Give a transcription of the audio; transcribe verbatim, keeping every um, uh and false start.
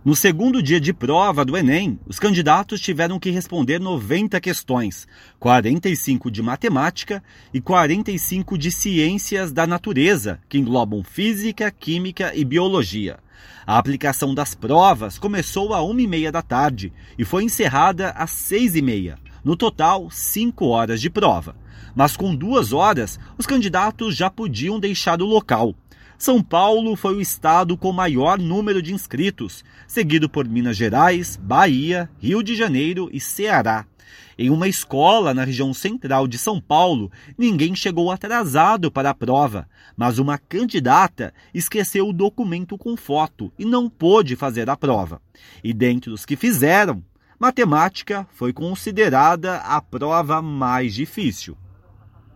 No segundo dia de prova do Enem, os candidatos tiveram que responder noventa questões, quarenta e cinco de matemática e quarenta e cinco de ciências da natureza, que englobam física, química e biologia. A aplicação das provas começou às uma e meia da tarde e foi encerrada às seis e meia. No total, cinco horas de prova. Mas com duas horas, os candidatos já podiam deixar o local. São Paulo foi o estado com maior número de inscritos, seguido por Minas Gerais, Bahia, Rio de Janeiro e Ceará. Em uma escola na região central de São Paulo, ninguém chegou atrasado para a prova, mas uma candidata esqueceu o documento com foto e não pôde fazer a prova. E dentre os que fizeram, matemática foi considerada a prova mais difícil.